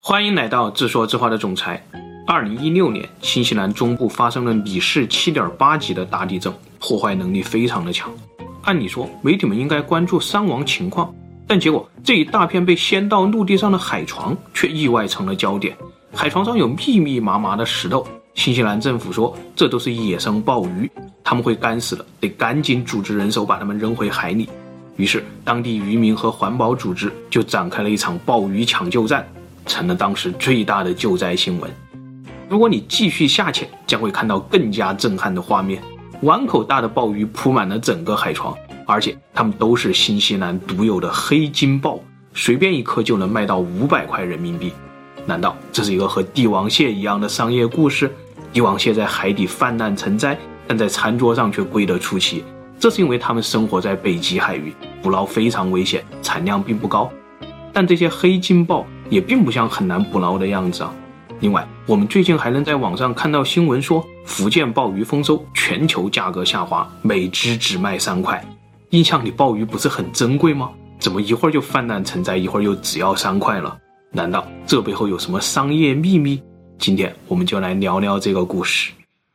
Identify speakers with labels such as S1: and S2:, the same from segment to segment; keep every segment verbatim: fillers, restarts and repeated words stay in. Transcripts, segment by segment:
S1: 欢迎来到自说自话的总裁。二零一六年，新西兰中部发生了里氏 七点八 级的大地震，破坏能力非常的强。按理说，媒体们应该关注伤亡情况，但结果这一大片被掀到陆地上的海床却意外成了焦点。海床上有密密麻麻的石头，新西兰政府说这都是野生鲍鱼，他们会干死了，得赶紧组织人手把它们扔回海里。于是当地渔民和环保组织就展开了一场鲍鱼抢救战，成了当时最大的救灾新闻。如果你继续下潜，将会看到更加震撼的画面。碗口大的鲍鱼铺满了整个海床，而且它们都是新西兰独有的黑金鲍，随便一颗就能卖到五百块人民币。难道这是一个和帝王蟹一样的商业故事？帝王蟹在海底泛滥成灾，但在餐桌上却贵得出奇，这是因为它们生活在北极海域，捕捞非常危险，产量并不高。但这些黑金鲍也并不像很难捕捞的样子啊。另外，我们最近还能在网上看到新闻说，福建鲍鱼丰收，全球价格下滑，每只只卖三块。印象里鲍鱼不是很珍贵吗？怎么一会儿就泛滥成灾，一会儿又只要三块了？难道这背后有什么商业秘密？今天我们就来聊聊这个故事。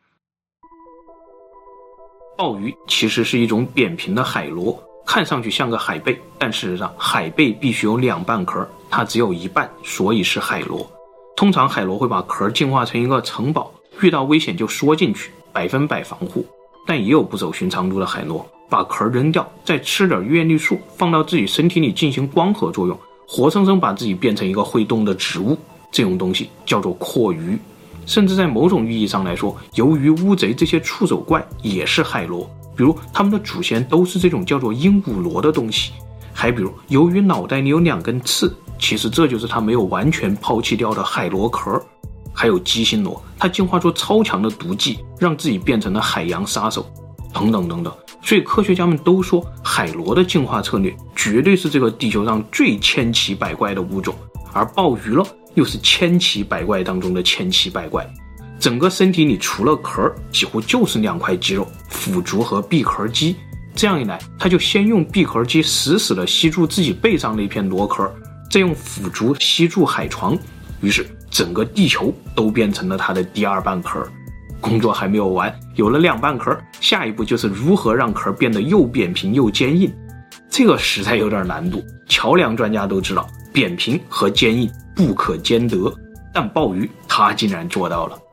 S1: 鲍鱼其实是一种扁平的海螺，看上去像个海贝，但事实上海贝必须有两半壳，它只有一半，所以是海螺。通常海螺会把壳进化成一个城堡，遇到危险就缩进去，百分百防护。但也有不走寻常路的海螺，把壳扔掉，再吃点叶绿素，放到自己身体里进行光合作用，活生生把自己变成一个会动的植物。这种东西叫做蛞蝓。甚至在某种意义上来说，鱿鱼、乌贼这些触手怪也是海螺，比如它们的祖先都是这种叫做鹦鹉螺的东西。还比如鱿鱼脑袋里有两根刺，其实这就是它没有完全抛弃掉的海螺壳。还有鸡心螺，它进化出超强的毒剂，让自己变成了海洋杀手，等等等等。所以科学家们都说，海螺的进化策略绝对是这个地球上最千奇百怪的物种，而鲍鱼了又是千奇百怪当中的千奇百怪。整个身体里除了壳，几乎就是两块肌肉，腹足和闭壳肌。这样一来，他就先用闭壳肌死死地吸住自己背上的一片螺壳，再用腹足吸住海床，于是整个地球都变成了他的第二半壳。工作还没有完，有了两半壳，下一步就是如何让壳变得又扁平又坚硬。这个实在有点难度，桥梁专家都知道扁平和坚硬不可兼得，但鲍鱼它竟然做到了。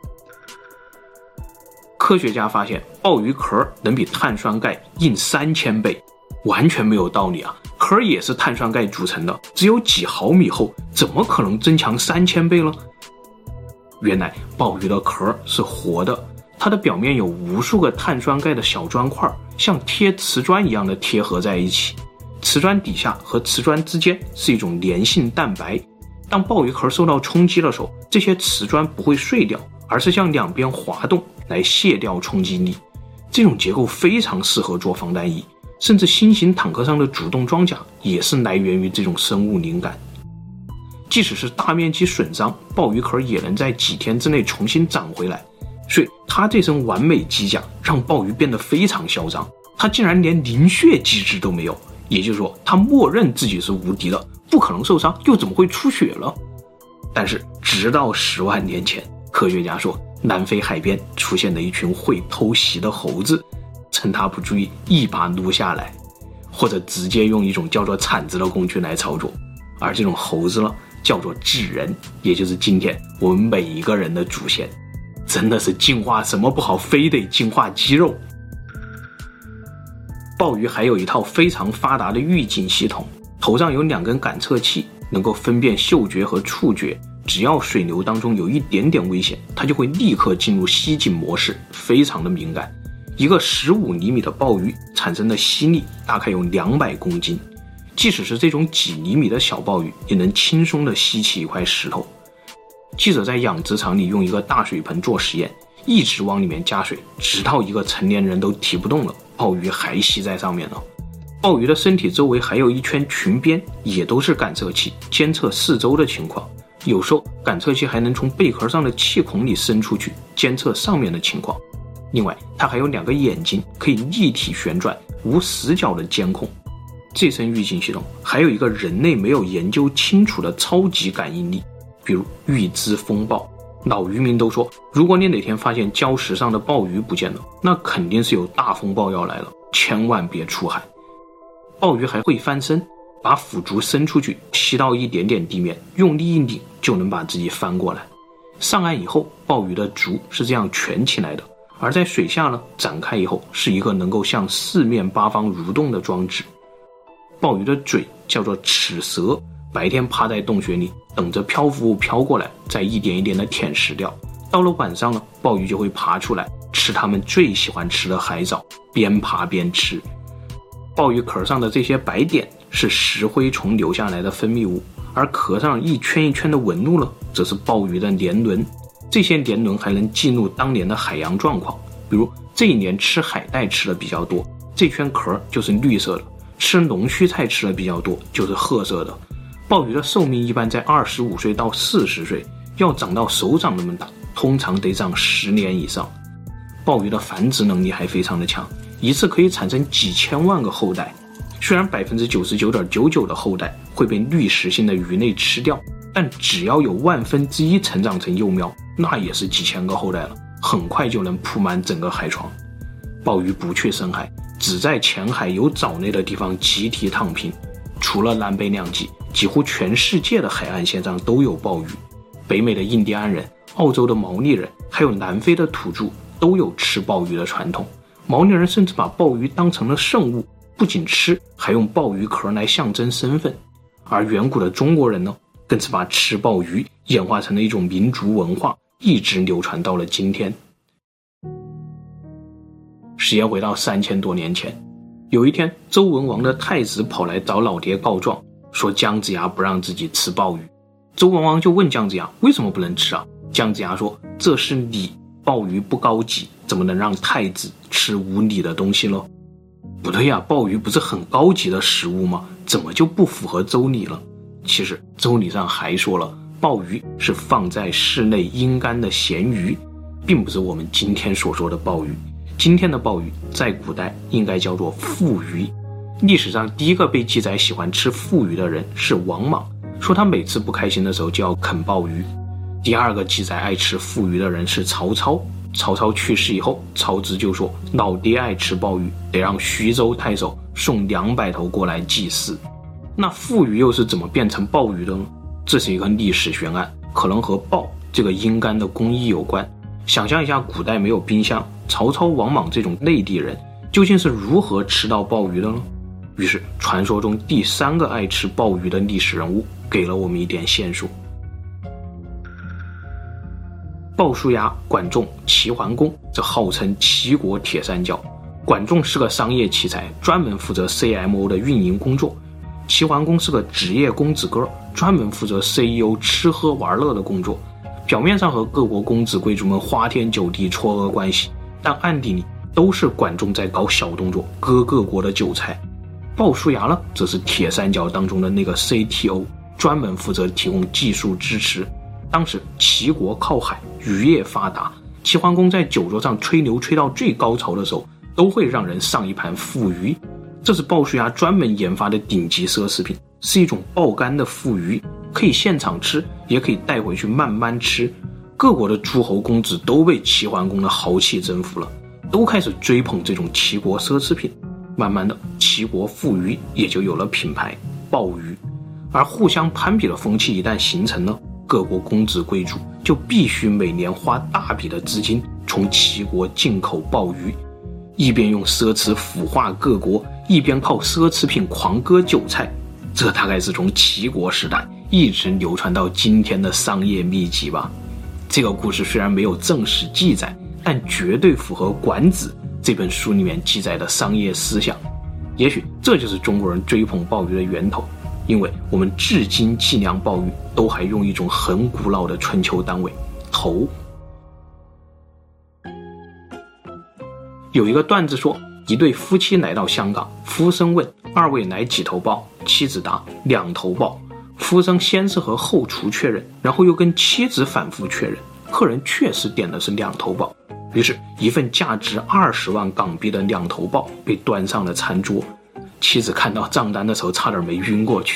S1: 科学家发现鲍鱼壳能比碳酸钙硬三千倍，完全没有道理啊！壳也是碳酸钙组成的，只有几毫米厚，怎么可能增强三千倍了？原来鲍鱼的壳是活的，它的表面有无数个碳酸钙的小砖块，像贴瓷砖一样的贴合在一起。瓷砖底下和瓷砖之间是一种粘性蛋白，当鲍鱼壳受到冲击的时候，这些瓷砖不会碎掉，而是向两边滑动来卸掉冲击力。这种结构非常适合做防弹衣，甚至新型坦克上的主动装甲也是来源于这种生物灵感。即使是大面积损伤，鲍鱼壳也能在几天之内重新长回来。所以它这身完美机甲让鲍鱼变得非常嚣张，它竟然连凝血机制都没有，也就是说它默认自己是无敌的，不可能受伤，又怎么会出血了？但是直到十万年前，科学家说南非海边出现了一群会偷袭的猴子，趁他不注意一把撸下来，或者直接用一种叫做铲子的工具来操作。而这种猴子呢，叫做智人，也就是今天我们每一个人的祖先。真的是进化什么不好，非得进化肌肉。鲍鱼还有一套非常发达的预警系统，头上有两根感测器，能够分辨嗅觉和触觉，只要水流当中有一点点危险，它就会立刻进入吸警模式，非常的敏感。一个十五厘米的鲍鱼产生的吸力大概有两百公斤，即使是这种几厘米的小鲍鱼也能轻松地吸起一块石头。记者在养殖场里用一个大水盆做实验，一直往里面加水，直到一个成年人都提不动了，鲍鱼还吸在上面了。鲍鱼的身体周围还有一圈裙边，也都是感测器，监测四周的情况。有时候感测器还能从贝壳上的气孔里伸出去，监测上面的情况。另外它还有两个眼睛，可以立体旋转，无死角的监控。这身预警系统还有一个人类没有研究清楚的超级感应力， 比如玉兹风暴。老渔民都说，如果你哪天发现礁石上的鲍鱼不见了，那肯定是有大风暴要来了，千万别出海。鲍鱼还会翻身，把腐竹伸出去，踢到一点点地面，用力一拧就能把自己翻过来。上岸以后，鲍鱼的足是这样蜷起来的，而在水下呢，展开以后是一个能够向四面八方蠕动的装置。鲍鱼的嘴叫做齿舌，白天趴在洞穴里等着漂浮物飘过来，再一点一点的舔食掉。到了晚上呢，鲍鱼就会爬出来吃它们最喜欢吃的海藻，边爬边吃。鲍鱼壳上的这些白点是石灰虫留下来的分泌物，而壳上一圈一圈的纹路呢，则是鲍鱼的年轮。这些年轮还能记录当年的海洋状况，比如这一年吃海带吃的比较多，这圈壳就是绿色的；吃龙须菜吃的比较多，就是褐色的。鲍鱼的寿命一般在二十五岁到四十岁，要长到手掌那么大，通常得长十年以上。鲍鱼的繁殖能力还非常的强，一次可以产生几千万个后代。虽然 百分之九十九点九九 的后代会被滤食性的鱼类吃掉，但只要有万分之一成长成幼苗，那也是几千个后代了，很快就能铺满整个海床。鲍鱼不去深海，只在浅海有藻类的地方集体躺平。除了南北两极，几乎全世界的海岸线上都有鲍鱼。北美的印第安人、澳洲的毛利人，还有南非的土著都有吃鲍鱼的传统。毛利人甚至把鲍鱼当成了圣物，不仅吃，还用鲍鱼壳来象征身份。而远古的中国人呢，更是把吃鲍鱼演化成了一种民族文化，一直流传到了今天。时间回到三千多年前，有一天，周文王的太子跑来找老爹告状，说姜子牙不让自己吃鲍鱼。周文王就问姜子牙为什么不能吃啊？姜子牙说，这是礼，鲍鱼不高级，怎么能让太子吃无礼的东西呢？不对呀，鲍鱼不是很高级的食物吗？怎么就不符合周礼了？其实周礼上还说了，鲍鱼是放在室内阴干的咸鱼，并不是我们今天所说的鲍鱼。今天的鲍鱼在古代应该叫做腹鱼。历史上第一个被记载喜欢吃腹鱼的人是王莽，说他每次不开心的时候就要啃鲍鱼。第二个记载爱吃腹鱼的人是曹操，曹操去世以后，曹植就说老爹爱吃鲍鱼，得让徐州太守送两百头过来祭祀。那腹鱼又是怎么变成鲍鱼的呢？这是一个历史悬案，可能和鲍这个阴干的工艺有关。想象一下，古代没有冰箱，曹操、王莽这种内地人究竟是如何吃到鲍鱼的呢？于是传说中第三个爱吃鲍鱼的历史人物给了我们一点线索。鲍叔牙、管仲、齐桓公，这号称齐国铁三角。管仲是个商业奇才，专门负责 C M O 的运营工作。齐桓公是个职业公子哥，专门负责 C E O 吃喝玩乐的工作。表面上和各国公子贵族们花天酒地撮合关系，但暗地里都是管仲在搞小动作，割各国的韭菜。鲍叔牙呢，则是铁三角当中的那个 C T O， 专门负责提供技术支持。当时齐国靠海，渔业发达，齐桓公在酒桌上吹牛吹到最高潮的时候，都会让人上一盘腹鱼。这是鲍叔牙专门研发的顶级奢侈品，是一种爆肝的腹鱼，可以现场吃，也可以带回去慢慢吃。各国的诸侯公子都被齐桓公的豪气征服了，都开始追捧这种齐国奢侈品。慢慢的，齐国腹鱼也就有了品牌鲍鱼。而互相攀比的风气一旦形成呢，各国公子贵族就必须每年花大笔的资金从齐国进口鲍鱼，一边用奢侈腐化各国，一边靠奢侈品狂割韭菜。这大概是从齐国时代一直流传到今天的商业秘籍吧。这个故事虽然没有正史记载，但绝对符合《管子》这本书里面记载的商业思想。也许这就是中国人追捧鲍鱼的源头，因为我们至今计量鲍鱼都还用一种很古老的春秋单位头。有一个段子说，一对夫妻来到香港，夫生问二位来几头鲍，妻子答两头鲍。夫生先是和后厨确认，然后又跟妻子反复确认，客人确实点的是两头鲍。于是一份价值二十万港币的两头鲍被端上了餐桌。妻子看到账单的时候差点没晕过去。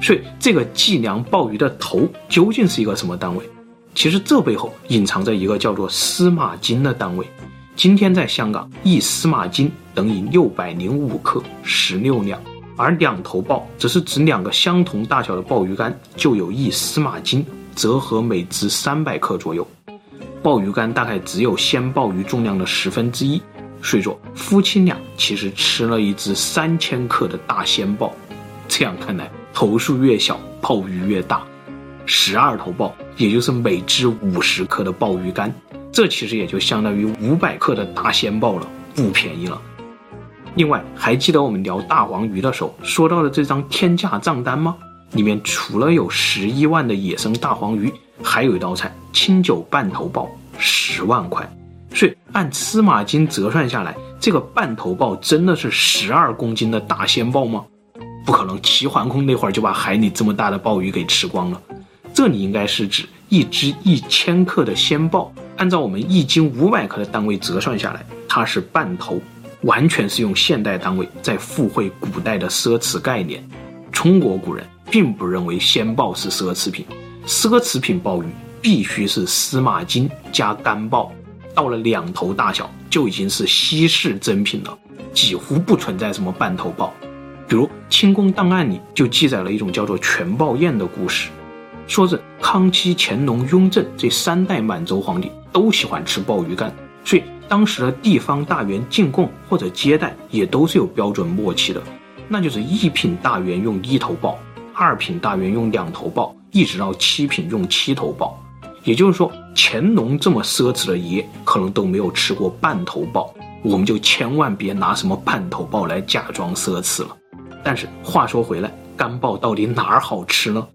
S1: 所以这个计量鲍鱼的头究竟是一个什么单位？其实这背后隐藏着一个叫做司马斤的单位。今天在香港，一司马斤等于六百零五克，十六两，而两头鲍则是指两个相同大小的鲍鱼干就有一司马斤，折合每只三百克左右。鲍鱼干大概只有鲜鲍鱼重量的十分之一，所以说夫妻俩其实吃了一只三千克的大鲜鲍。这样看来，头数越小，鲍鱼越大。十二头鲍，也就是每只五十克的鲍鱼干，这其实也就相当于五百克的大鲜鲍了，不便宜了。另外，还记得我们聊大黄鱼的时候说到的这张天价账单吗？里面除了有十一万的野生大黄鱼，还有一道菜清酒半头鲍，十万块。所以按司马斤折算下来，这个半头鲍真的是十二公斤的大鲜鲍吗？不可能，齐桓公那会儿就把海里这么大的鲍鱼给吃光了。这里应该是指一只一千克的鲜鲍，按照我们一斤五百克的单位折算下来，它是半头，完全是用现代单位在附会古代的奢侈概念。中国古人并不认为鲜鲍是奢侈品，奢侈品鲍鱼必须是司马斤加干鲍，到了两头大小就已经是稀世珍品了，几乎不存在什么半头鲍。比如清宫档案里就记载了一种叫做全鲍宴的故事，说是康熙、乾隆、雍正这三代满洲皇帝都喜欢吃鲍鱼干，所以当时的地方大员进贡或者接待也都是有标准默契的，那就是一品大员用一头鲍，二品大员用两头鲍，一直到七品用七头鲍。也就是说，乾隆这么奢侈的爷可能都没有吃过半头鲍，我们就千万别拿什么半头鲍来假装奢侈了。但是话说回来，干鲍到底哪儿好吃呢？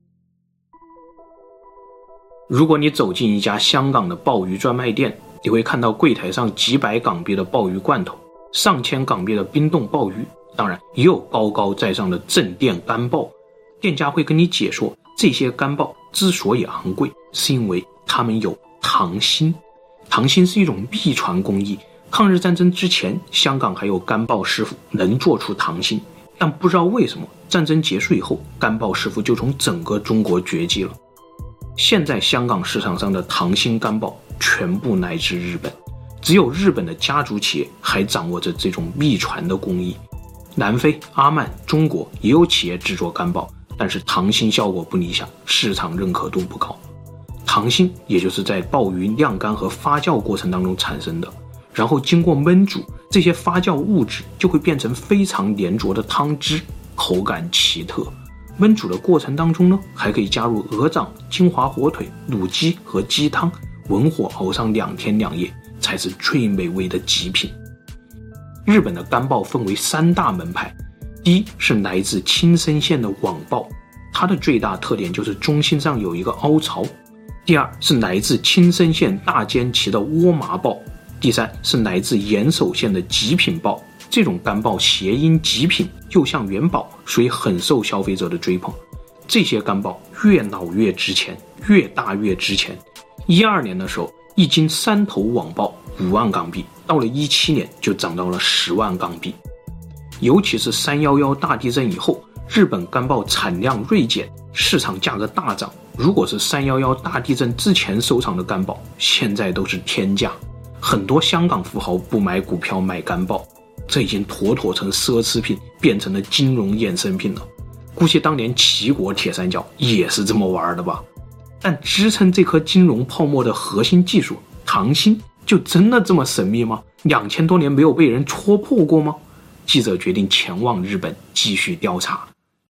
S1: 如果你走进一家香港的鲍鱼专卖店，你会看到柜台上几百港币的鲍鱼罐头，上千港币的冰冻鲍鱼，当然也有高高在上的正店干鲍。店家会跟你解说，这些干鲍之所以昂贵，是因为它们有糖心。糖心是一种秘传工艺，抗日战争之前，香港还有干鲍师傅能做出糖心，但不知道为什么战争结束以后，干鲍师傅就从整个中国绝迹了。现在香港市场上的糖心干鲍全部来自日本，只有日本的家族企业还掌握着这种秘传的工艺。南非、阿曼、中国也有企业制作干鲍，但是糖心效果不理想，市场认可度不高。糖心也就是在鲍鱼晾干和发酵过程当中产生的，然后经过焖煮，这些发酵物质就会变成非常粘着的汤汁，口感奇特。焖煮的过程当中呢，还可以加入鹅掌、金华火腿、卤鸡和鸡汤，文火熬上两天两夜，才是最美味的极品。日本的干鲍分为三大门派，第一是来自青森县的网鲍，它的最大特点就是中心上有一个凹槽。第二是来自青森县大间崎的窝麻鲍，第三是来自岩手县的极品鲍。这种干鲍谐音极品，又像元宝，所以很受消费者的追捧。这些干鲍越老越值钱，越大越值钱。一二年的时候，一斤三头网鲍五万港币，到了一七年就涨到了十万港币。尤其是三一一大地震以后，日本干鲍产量锐减，市场价格大涨。如果是三一一大地震之前收藏的干鲍，现在都是天价。很多香港富豪不买股票买干鲍，这已经妥妥成奢侈品，变成了金融衍生品了。估计当年齐国铁三角也是这么玩的吧。但支撑这颗金融泡沫的核心技术糖心，就真的这么神秘吗？两千多年没有被人戳破过吗？记者决定前往日本继续调查。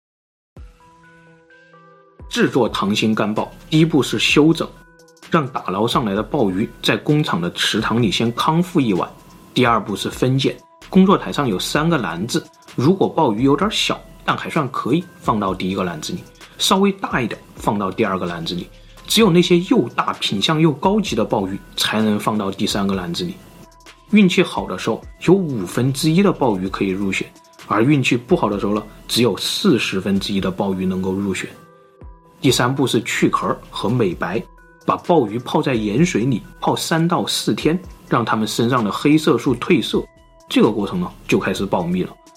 S1: 制作糖心干鲍，第一步是休整，让打捞上来的鲍鱼在工厂的池塘里先康复一晚。第二步是分拣，工作台上有三个篮子，如果鲍鱼有点小但还算可以，放到第一个篮子里，稍微大一点放到第二个篮子里，只有那些又大品相又高级的鲍鱼才能放到第三个篮子里。运气好的时候有五分之一的鲍鱼可以入选，而运气不好的时候呢，只有四十分之一的鲍鱼能够入选。第三步是去壳和美白，把鲍鱼泡在盐水里泡三到四天，让它们身上的黑色素褪色。这个过程呢就开始保密了，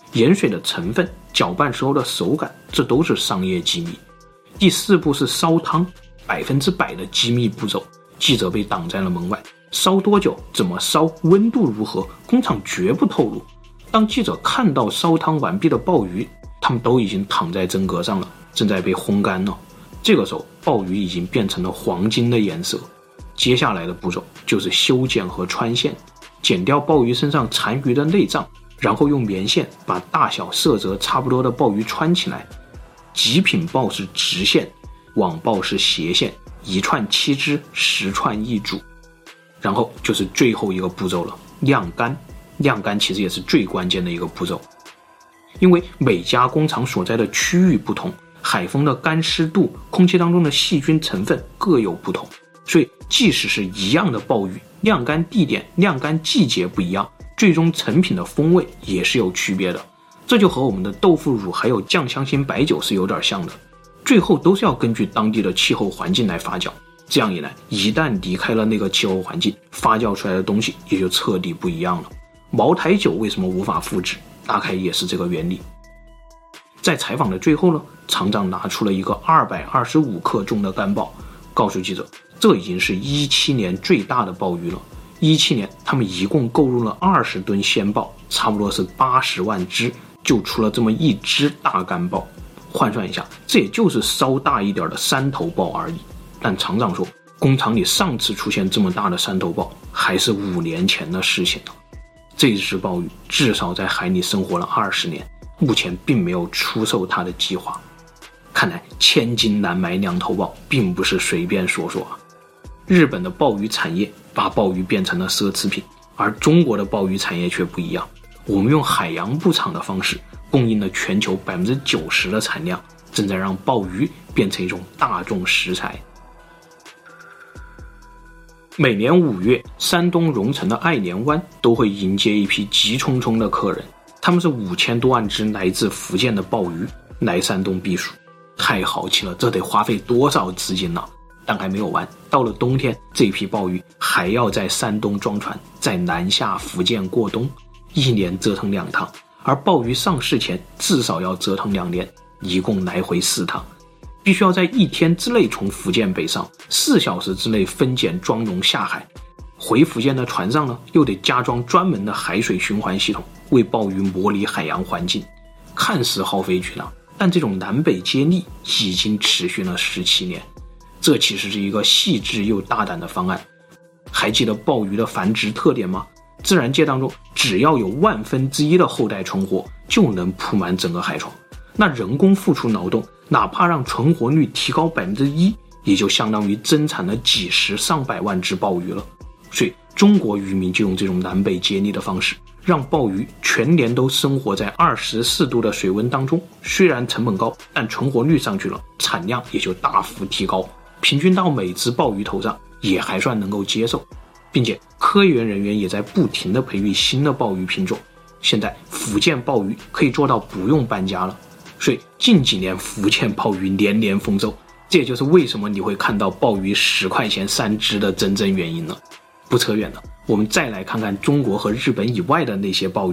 S1: 盐水的成分、搅拌时候的手感，这都是商业机密。第四步是烧汤，百分之百的机密步骤，记者被挡在了门外。烧多久？怎么烧？温度如何？工厂绝不透露。当记者看到烧汤完毕的鲍鱼，他们都已经躺在蒸格上了，正在被烘干了。这个时候，鲍鱼已经变成了黄金的颜色。接下来的步骤就是修剪和穿线，剪掉鲍鱼身上残余的内脏，然后用棉线把大小色泽差不多的鲍鱼穿起来。极品鲍是直线，网鲍是斜线，一串七只，十串一组。然后就是最后一个步骤了，晾干。晾干其实也是最关键的一个步骤，因为每家工厂所在的区域不同，海风的干湿度、空气当中的细菌成分各有不同，所以即使是一样的鲍鱼，晾干地点、晾干季节不一样，最终成品的风味也是有区别的。这就和我们的豆腐乳还有酱香型白酒是有点像的，最后都是要根据当地的气候环境来发酵。这样一来，一旦离开了那个气候环境，发酵出来的东西也就彻底不一样了。茅台酒为什么无法复制？大概也是这个原理。在采访的最后呢，厂长拿出了一个二百二十五克重的干鲍，告诉记者，这已经是一七年最大的鲍鱼了。一七年他们一共购入了二十吨鲜鲍，差不多是八十万只，就出了这么一只大干鲍。换算一下，这也就是稍大一点的山头鲍而已。但厂长说，工厂里上次出现这么大的山头鲍还是五年前的事情了。这只鲍鱼至少在海里生活了二十年，目前并没有出售它的计划。看来千金难买两头鲍并不是随便说说啊。日本的鲍鱼产业把鲍鱼变成了奢侈品，而中国的鲍鱼产业却不一样。我们用海洋牧场的方式供应了全球 百分之九十 的产量，正在让鲍鱼变成一种大众食材。每年五月，山东荣成的爱莲湾都会迎接一批急匆匆的客人，他们是五千多万只来自福建的鲍鱼来山东避暑。太豪气了，这得花费多少资金呢？但还没有完，到了冬天，这批鲍鱼还要在山东装船，再南下福建过冬，一年折腾两趟，而鲍鱼上市前至少要折腾两年，一共来回四趟。必须要在一天之内从福建北上，四小时之内分拣装容下海。回福建的船上呢，又得加装专门的海水循环系统，为鲍鱼模拟海洋环境。看似耗费巨大，但这种南北接力已经持续了十七年。这其实是一个细致又大胆的方案。还记得鲍鱼的繁殖特点吗？自然界当中，只要有万分之一的后代存活，就能铺满整个海床。那人工付出劳动，哪怕让存活率提高 百分之一， 也就相当于增产了几十上百万只鲍鱼了。所以中国渔民就用这种南北接力的方式，让鲍鱼全年都生活在二十四度的水温当中，虽然成本高，但存活率上去了，产量也就大幅提高，平均到每只鲍鱼头上也还算能够接受。并且科研人员也在不停地培育新的鲍鱼品种，现在福建鲍鱼可以做到不用搬家了。所以近几年福建鲍鱼连连丰收，这也就是为什么你会看到鲍鱼十块钱三只的真正原因了。不扯远了，我们再来看看中国和日本以外的那些鲍鱼。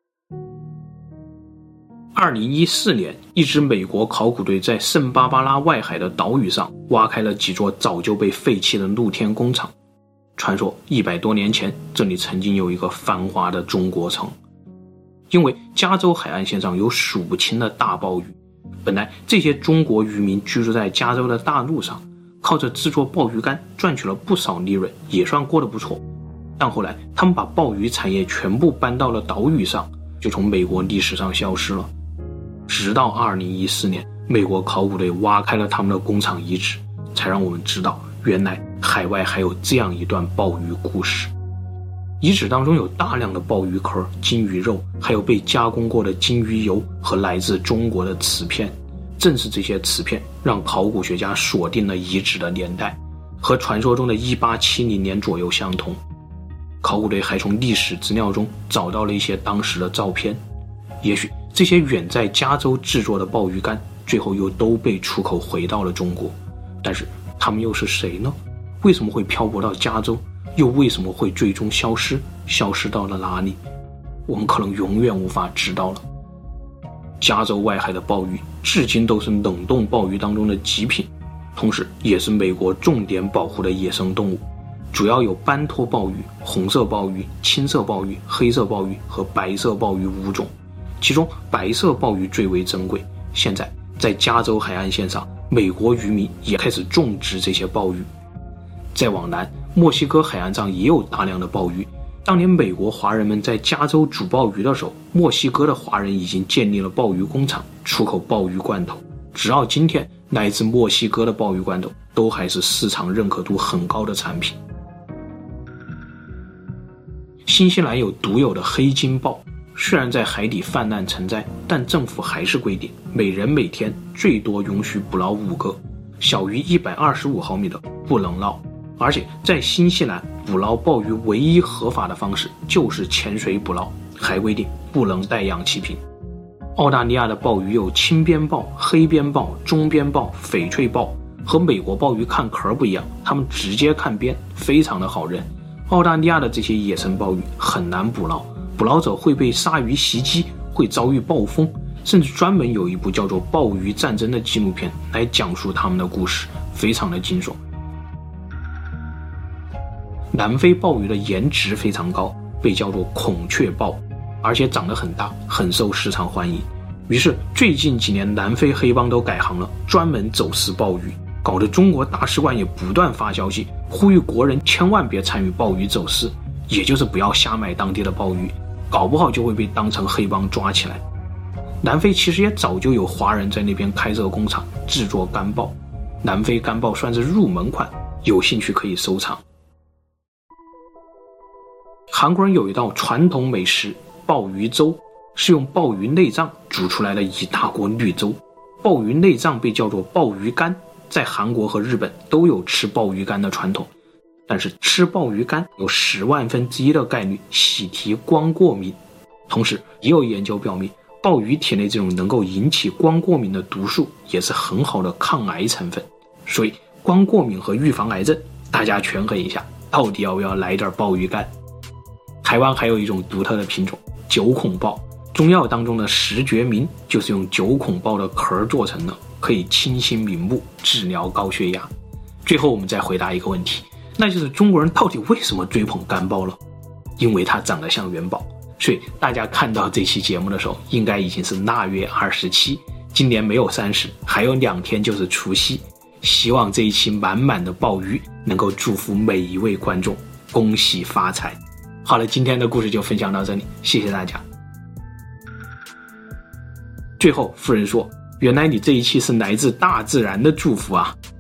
S1: 二零一四年，一支美国考古队在圣巴巴拉外海的岛屿上挖开了几座早就被废弃的露天工厂。传说一百多年前，这里曾经有一个繁华的中国城。因为加州海岸线上有数不清的大鲍鱼，本来这些中国渔民居住在加州的大陆上，靠着制作鲍鱼干赚取了不少利润，也算过得不错。但后来他们把鲍鱼产业全部搬到了岛屿上，就从美国历史上消失了。直到二零一四年，美国考古队挖开了他们的工厂遗址，才让我们知道原来海外还有这样一段鲍鱼故事。遗址当中有大量的鲍鱼壳、金鱼肉，还有被加工过的金鱼油和来自中国的瓷片。正是这些瓷片让考古学家锁定了遗址的年代，和传说中的一八七零年左右相同。考古队还从历史资料中找到了一些当时的照片，也许这些远在加州制作的鲍鱼干最后又都被出口回到了中国，但是他们又是谁呢？为什么会漂泊到加州？又为什么会最终消失？消失到了哪里？我们可能永远无法知道了。 加州外海的鲍鱼至今都是冷冻鲍鱼当中的极品，同时也是美国重点保护的野生动物，主要有斑托鲍鱼、红色鲍鱼、青色鲍鱼、黑色鲍鱼和白色鲍鱼五种，其中白色鲍鱼最为珍贵。现在在加州海岸线上，美国渔民也开始种植这些鲍鱼。再往南，墨西哥海岸上也有大量的鲍鱼。当年美国华人们在加州煮鲍鱼的时候，墨西哥的华人已经建立了鲍鱼工厂，出口鲍鱼罐头。直到今天，来自墨西哥的鲍鱼罐头都还是市场认可度很高的产品。新西兰有独有的黑金鲍，虽然在海底泛滥成灾，但政府还是规定每人每天最多允许捕捞五个，小于一百二十五毫米的不能捞。而且在新西兰捕捞鲍鱼唯一合法的方式就是潜水捕捞，还规定不能带氧气瓶。澳大利亚的鲍鱼有青边鲍、黑边鲍、中边鲍、翡翠鲍，和美国鲍鱼看壳不一样，它们直接看边，非常的好认。澳大利亚的这些野生鲍鱼很难捕捞，捕捞者会被鲨鱼袭击，会遭遇暴风，甚至专门有一部叫做《鲍鱼战争》的纪录片来讲述他们的故事，非常的惊悚。南非鲍鱼的颜值非常高，被叫做孔雀鲍，而且长得很大，很受市场欢迎。于是最近几年南非黑帮都改行了，专门走私鲍鱼，搞得中国大使馆也不断发消息呼吁国人千万别参与鲍鱼走私，也就是不要瞎买当地的鲍鱼，搞不好就会被当成黑帮抓起来。南非其实也早就有华人在那边开设工厂制作干鲍，南非干鲍算是入门款，有兴趣可以收藏。韩国人有一道传统美食鲍鱼粥，是用鲍鱼内脏煮出来的一大锅绿粥。鲍鱼内脏被叫做鲍鱼干，在韩国和日本都有吃鲍鱼干的传统，但是吃鲍鱼干有十万分之一的概率喜提光过敏。同时也有研究表明，鲍鱼体内这种能够引起光过敏的毒素也是很好的抗癌成分。所以光过敏和预防癌症，大家权衡一下，到底要不要来点鲍鱼干。台湾还有一种独特的品种九孔鲍，中药当中的石决明就是用九孔鲍的壳做成的，可以清心明目，治疗高血压。最后我们再回答一个问题，那就是中国人到底为什么追捧干鲍了？因为它长得像元宝。所以大家看到这期节目的时候，应该已经是腊月二十七，今年没有三十，还有两天就是除夕。希望这一期满满的鲍鱼能够祝福每一位观众恭喜发财。好了，今天的故事就分享到这里，谢谢大家。最后夫人说，原来你这一期是来自大自然的祝福啊。